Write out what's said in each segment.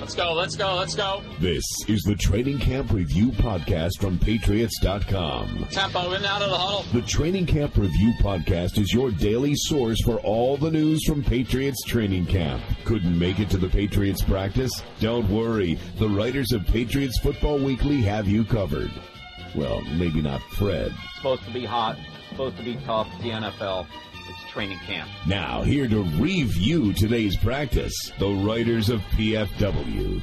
Let's go. This is the Training Camp Review Podcast from Patriots.com. Tempo in and out of the huddle. The Training Camp Review Podcast is your daily source for all the news from Patriots training camp. Couldn't make it to the Patriots practice? Don't worry. The writers of Patriots Football Weekly have you covered. Well, maybe not Fred. It's supposed to be hot. It's supposed to be tough. It's the NFL. It's training camp. Now, here to review today's practice, the writers of PFW.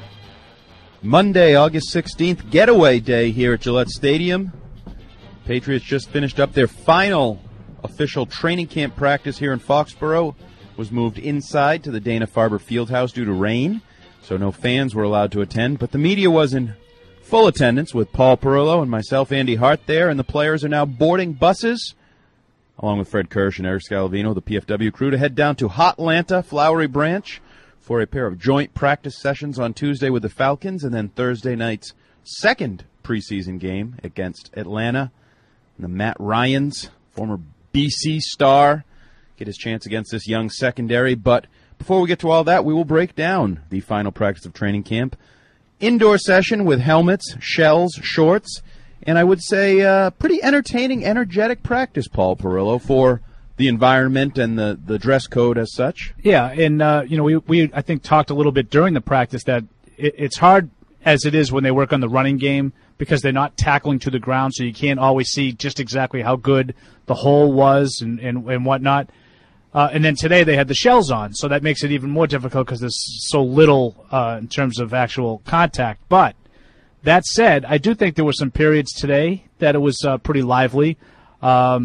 Monday, August 16th, getaway day here at Gillette Stadium. Patriots just finished up their final official training camp practice here in Foxborough. Was moved inside to the Dana-Farber Fieldhouse due to rain, so no fans were allowed to attend. But the media was in full attendance with Paul Perillo and myself, Andy Hart, there, and the players are now boarding buses, along with Fred Kirsch and Eric Scalavino, the PFW crew, to head down to Hotlanta, Flowery Branch, for a pair of joint practice sessions on Tuesday with the Falcons, and then Thursday night's second preseason game against Atlanta. And the Matt Ryans, former BC star, get his chance against this young secondary. But before we get to all that, we will break down the final practice of training camp. Indoor session with helmets, shells, shorts, and I would say pretty entertaining, energetic practice, Paul Perillo, for the environment and the dress code as such. Yeah, and we I think talked a little bit during the practice that it's hard as it is when they work on the running game because they're not tackling to the ground, so you can't always see just exactly how good the hole was and whatnot. And then today they had the shells on, so that makes it even more difficult because there's so little in terms of actual contact. But that said, I do think there were some periods today that it was pretty lively. I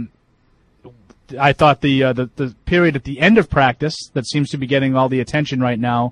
thought the period at the end of practice that seems to be getting all the attention right now,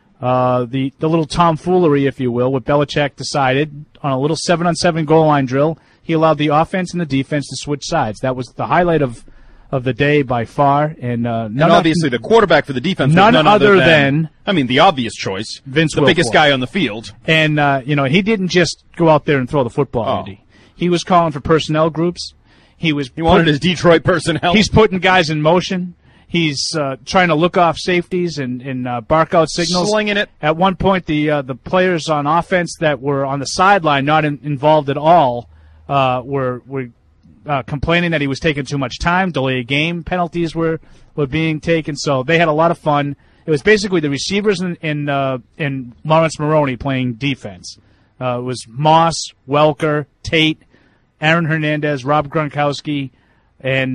the little tomfoolery, if you will, what Belichick decided on a little 7-on-7 goal line drill, he allowed the offense and the defense to switch sides. That was the highlight of the day by far, and obviously the quarterback for the defense was none other than the obvious choice, Vince the Wilfork, biggest guy on the field. And he didn't just go out there and throw the football. Andy. He was calling for personnel groups. He wanted his Detroit personnel. He's putting guys in motion. He's trying to look off safeties and bark out signals. Slinging it. At one point, the players on offense that were on the sideline, not involved at all, were complaining that he was taking too much time. Delay game penalties were being taken, so they had a lot of fun. It was basically the receivers and Lawrence Maroney playing defense. It was Moss, Welker, Tate, Aaron Hernandez, Rob Gronkowski, and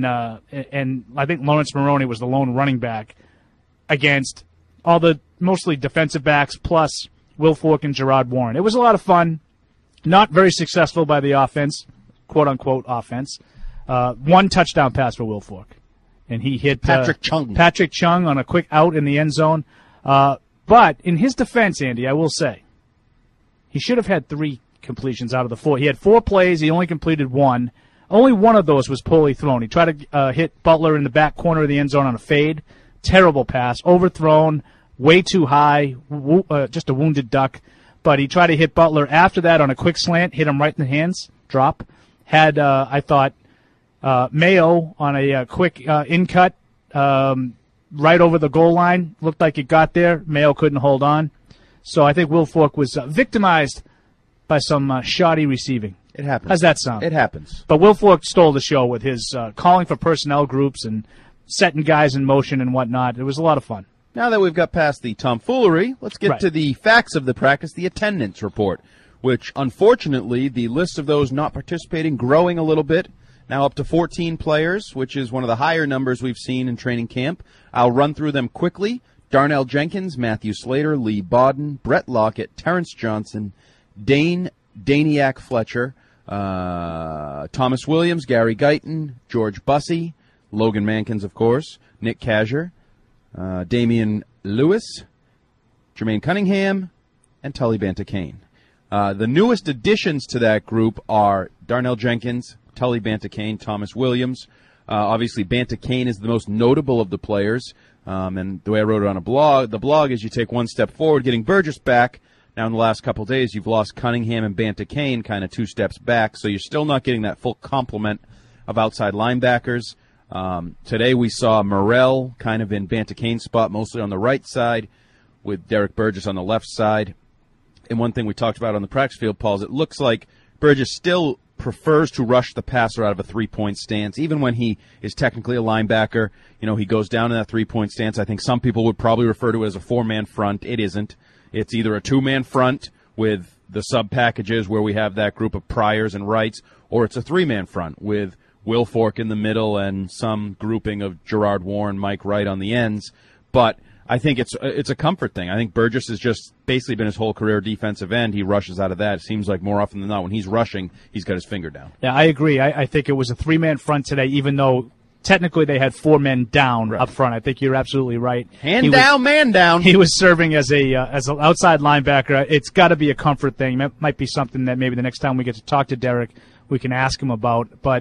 I think Lawrence Maroney was the lone running back against all the mostly defensive backs plus Wilfork and Gerard Warren. It was a lot of fun. Not very successful by the offense. Quote-unquote offense. One touchdown pass for Wilfork. And he hit Patrick Chung on a quick out in the end zone. But in his defense, Andy, I will say, he should have had 3 completions out of the 4. He had 4 plays. He only completed 1. Only one of those was poorly thrown. He tried to hit Butler in the back corner of the end zone on a fade. Terrible pass. Overthrown. Way too high. Just a wounded duck. But he tried to hit Butler after that on a quick slant. Hit him right in the hands. Drop. Had, I thought, Mayo on a quick in-cut right over the goal line. Looked like it got there. Mayo couldn't hold on. So I think Wilfork was victimized by some shoddy receiving. It happens. How's that sound? It happens. But Wilfork stole the show with his calling for personnel groups and setting guys in motion and whatnot. It was a lot of fun. Now that we've got past the tomfoolery, let's get to the facts of the practice, the attendance report, which, unfortunately, the list of those not participating growing a little bit, now up to 14 players, which is one of the higher numbers we've seen in training camp. I'll run through them quickly. Darnell Jenkins, Matthew Slater, Lee Bodden, Brett Lockett, Terrence Johnson, Daniac Fletcher, Thomas Williams, Gary Guyton, George Bussey, Logan Mankins, of course, Nick Kazur, Damian Lewis, Jermaine Cunningham, and Tully Banta-Cain. The newest additions to that group are Darnell Jenkins, Tully Banta-Cain, Thomas Williams. Obviously, Banta-Cain is the most notable of the players. And the way I wrote it on the blog is you take one step forward, getting Burgess back. Now, in the last couple of days, you've lost Cunningham and Banta-Cain kind of 2 steps back, so you're still not getting that full complement of outside linebackers. Today we saw Morrell kind of in Banta-Cain's spot, mostly on the right side, with Derek Burgess on the left side. And one thing we talked about on the practice field, Paul, is it looks like Burgess still prefers to rush the passer out of a three-point stance, even when he is technically a linebacker. He goes down in that three-point stance. I think some people would probably refer to it as a four-man front. It isn't. It's either a two-man front with the sub-packages where we have that group of Pryors and Wrights, or it's a three-man front with Wilfork in the middle and some grouping of Gerard Warren, Mike Wright on the ends. But I think it's a comfort thing. I think Burgess has just basically been his whole career defensive end. He rushes out of that. It seems like more often than not when he's rushing, he's got his finger down. Yeah, I agree. I think it was a three-man front today, even though technically they had four men down up front. I think you're absolutely right. Man down. He was serving as an outside linebacker. It's got to be a comfort thing. It might be something that maybe the next time we get to talk to Derek, we can ask him about. But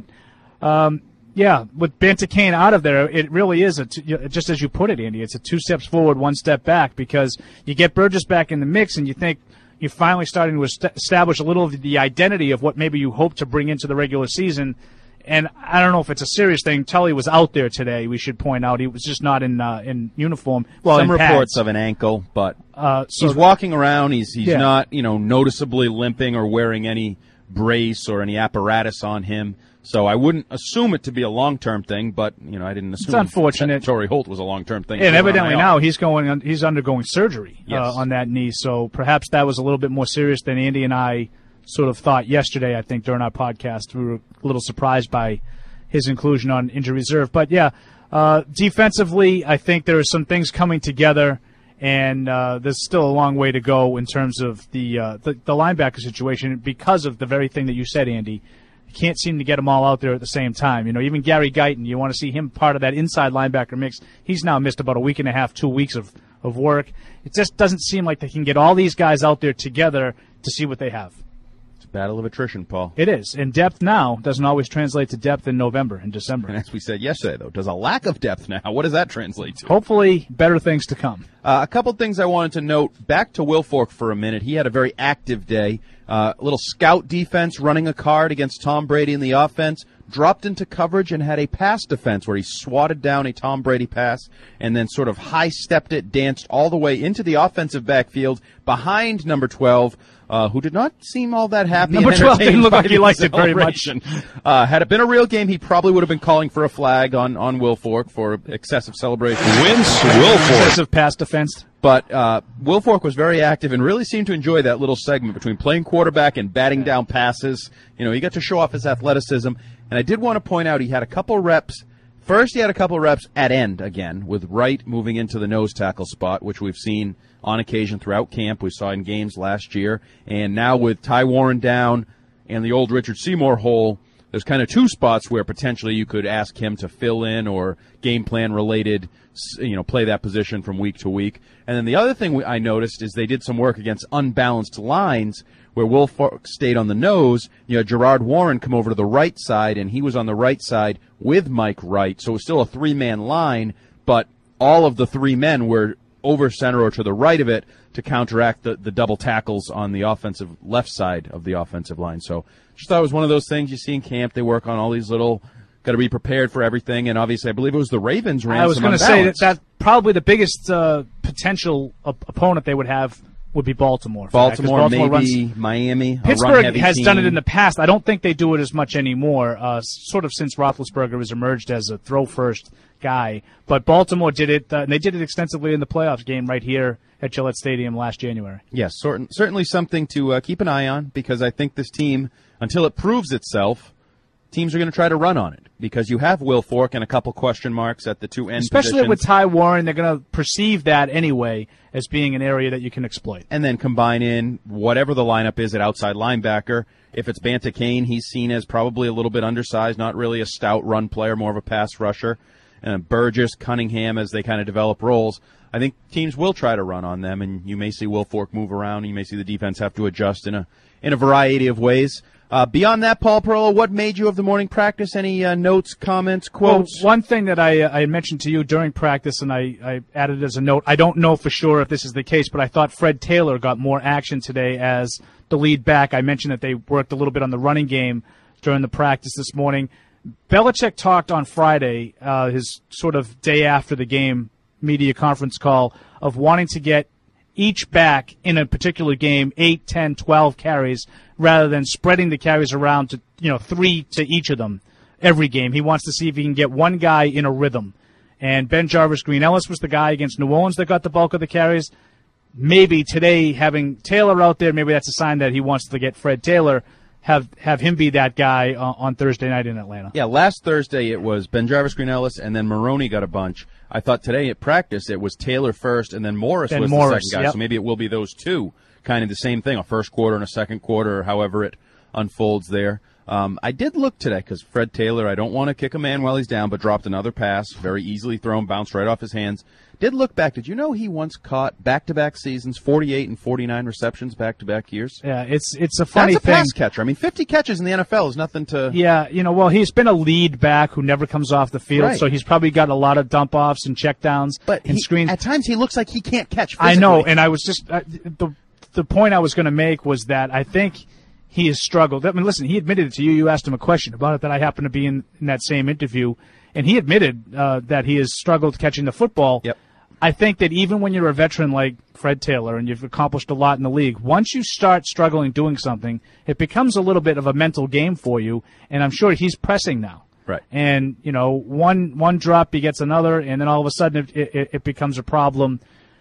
yeah, with Banta-Cain out of there, it really is, just as you put it, Andy, it's a 2 steps forward, 1 step back, because you get Burgess back in the mix and you think you're finally starting to establish a little of the identity of what maybe you hope to bring into the regular season. And I don't know if it's a serious thing. Tully was out there today, we should point out. He was just not in uniform. Well, some reports pads. of an ankle, but he's walking around. He's not, noticeably limping or wearing any brace or any apparatus on him. So I wouldn't assume it to be a long-term thing, but I didn't assume. It's unfortunate. Torrey Holt was a long-term thing. And evidently now he's undergoing surgery yes. On that knee. So perhaps that was a little bit more serious than Andy and I sort of thought yesterday. I think during our podcast we were a little surprised by his inclusion on injury reserve. But yeah, defensively, I think there are some things coming together, and there's still a long way to go in terms of the linebacker situation because of the very thing that you said, Andy. You can't seem to get them all out there at the same time. Even Gary Guyton, you want to see him part of that inside linebacker mix. He's now missed about a week and a half, 2 weeks of work. It just doesn't seem like they can get all these guys out there together to see what they have. It's a battle of attrition, Paul. It is. And depth now doesn't always translate to depth in November and December. And as we said yesterday, though, does a lack of depth now, what does that translate to? Hopefully better things to come. A couple things I wanted to note. Back to Wilfork for a minute. He had a very active day. A little scout defense, running a card against Tom Brady in the offense, dropped into coverage and had a pass defense where he swatted down a Tom Brady pass and then sort of high-stepped it, danced all the way into the offensive backfield behind number 12, who did not seem all that happy. Number 12 didn't look like he liked it very much. Had it been a real game, he probably would have been calling for a flag on Wilfork for excessive celebration. Wince Wilfork. Excessive pass defense. But Wilfork was very active and really seemed to enjoy that little segment between playing quarterback and batting down passes. He got to show off his athleticism. And I did want to point out he had a couple reps. First, he had a couple reps at end again, with Wright moving into the nose tackle spot, which we've seen on occasion throughout camp. We saw in games last year. And now with Ty Warren down and the old Richard Seymour hole, there's kind of two spots where potentially you could ask him to fill in or game plan related, play that position from week to week. And then the other thing I noticed is they did some work against unbalanced lines where Wilfork stayed on the nose. Gerard Warren come over to the right side, and he was on the right side with Mike Wright. So it was still a three-man line, but all of the three men were over center or to the right of it to counteract the double tackles on the offensive left side of the offensive line. So just thought it was one of those things you see in camp. They work on all these little, got to be prepared for everything. And obviously, I believe it was the Ravens ran. I was going to say that probably the biggest potential opponent they would have would be Baltimore. Baltimore maybe Miami. Pittsburgh has done it in the past. I don't think they do it as much anymore, sort of since Roethlisberger has emerged as a throw-first guy. But Baltimore did it, and they did it extensively in the playoffs game right here at Gillette Stadium last January. Yes, certainly something to keep an eye on, because I think this team, until it proves itself, teams are going to try to run on it, because you have Wilfork and a couple question marks at the two end Especially positions. With Ty Warren, they're going to perceive that anyway as being an area that you can exploit. And then combine in whatever the lineup is at outside linebacker. If it's Banta-Cain, he's seen as probably a little bit undersized, not really a stout run player, more of a pass rusher. And Burgess, Cunningham, as they kind of develop roles, I think teams will try to run on them, and you may see Wilfork move around, and you may see the defense have to adjust in a variety of ways. Beyond that, Paul Perlow, what made you of the morning practice? Any notes, comments, quotes? Well, one thing that I mentioned to you during practice, and I added as a note, I don't know for sure if this is the case, but I thought Fred Taylor got more action today as the lead back. I mentioned that they worked a little bit on the running game during the practice this morning. Belichick talked on Friday, his sort of day after the game media conference call, of wanting to get each back in a particular game 8, 10, 12 carries rather than spreading the carries around to 3 to each of them every game. He wants to see if he can get one guy in a rhythm. And BenJarvus Green-Ellis was the guy against New Orleans that got the bulk of the carries. Maybe today, having Taylor out there, maybe that's a sign that he wants to get Fred Taylor, have him be that guy on Thursday night in Atlanta. Yeah, last Thursday it was BenJarvus Green-Ellis, and then Maroney got a bunch. I thought today at practice it was Taylor first, and then Morris was the second guy. Yep. So maybe it will be those two, kind of the same thing, a first quarter and a second quarter, or however it unfolds there. I did look today because Fred Taylor, I don't want to kick a man while he's down, but dropped another pass, very easily thrown, bounced right off his hands. Did look back. Did you know he once caught back-to-back seasons, 48 and 49 receptions back-to-back years? Yeah, it's a funny thing. That's a thing. pass catcher. I mean, 50 catches in the NFL is nothing to... Yeah, well, he's been a lead back who never comes off the field, right. So he's probably got a lot of dump-offs and checkdowns and screens. At times he looks like he can't catch physically. I know, and I was just... the point I was going to make was that I think he has struggled. I mean, listen, he admitted it to you. You asked him a question about it that I happened to be in that same interview, and he admitted that he has struggled catching the football. Yep. I think that even when you're a veteran like Fred Taylor and you've accomplished a lot in the league, once you start struggling doing something, it becomes a little bit of a mental game for you, and I'm sure he's pressing now. Right. And, one drop begets another, and then all of a sudden it becomes a problem.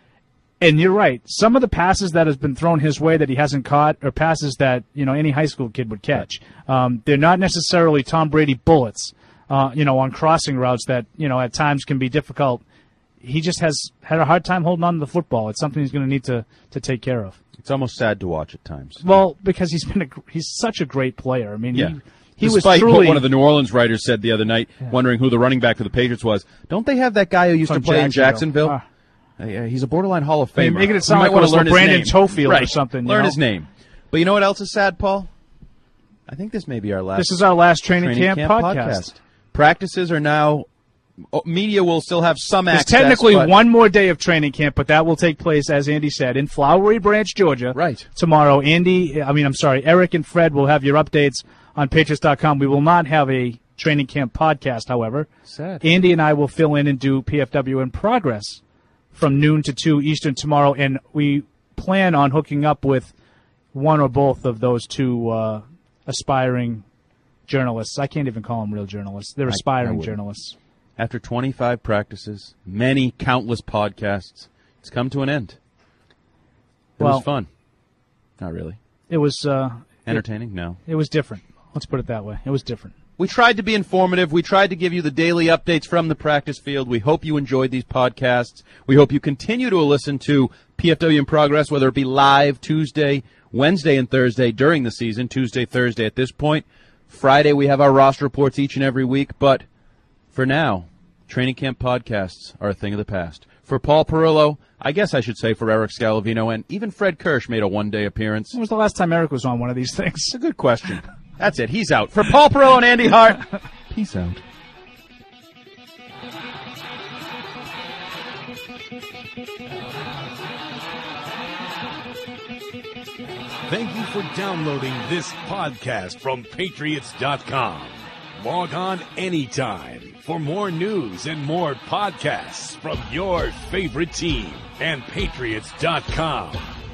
And you're right. Some of the passes that has been thrown his way that he hasn't caught are passes that, any high school kid would catch. They're not necessarily Tom Brady bullets, on crossing routes that, at times can be difficult. He just has had a hard time holding on to the football. It's something he's going to need to take care of. It's almost sad to watch at times. Well, because he's such a great player. I mean, yeah. he was Despite truly what one of the New Orleans writers said the other night, wondering who the running back for the Patriots was. Don't they have that guy who used to play in Jacksonville? He's a borderline Hall of Famer. Making it sound like it was Brandon Tofield or something. Learn his name. But you know what else is sad, Paul? I think this may be our last. This is our last training camp podcast. Practices are now. Media will still have some access. There's technically one more day of training camp, but that will take place, as Andy said, in Flowery Branch, Georgia. Right. Tomorrow. Eric and Fred will have your updates on Patriots.com. We will not have a training camp podcast, however. Sad. Andy and I will fill in and do PFW in progress from noon to 2 Eastern tomorrow, and we plan on hooking up with one or both of those two aspiring journalists. I can't even call them real journalists. They're aspiring journalists. After 25 practices, many countless podcasts, it's come to an end. It was fun. Not really. It was entertaining. No. It was different. Let's put it that way. It was different. We tried to be informative. We tried to give you the daily updates from the practice field. We hope you enjoyed these podcasts. We hope you continue to listen to PFW in Progress, whether it be live Tuesday, Wednesday, and Thursday during the season, Tuesday, Thursday at this point. Friday, we have our roster reports each and every week, but for now, training camp podcasts are a thing of the past. For Paul Perillo, I guess I should say for Eric Scalavino, and even Fred Kirsch made a one-day appearance. When was the last time Eric was on one of these things? It's a good question. That's it. He's out. For Paul Perillo and Andy Hart, peace out. Thank you for downloading this podcast from Patriots.com. Log on anytime for more news and more podcasts from your favorite team and Patriots.com.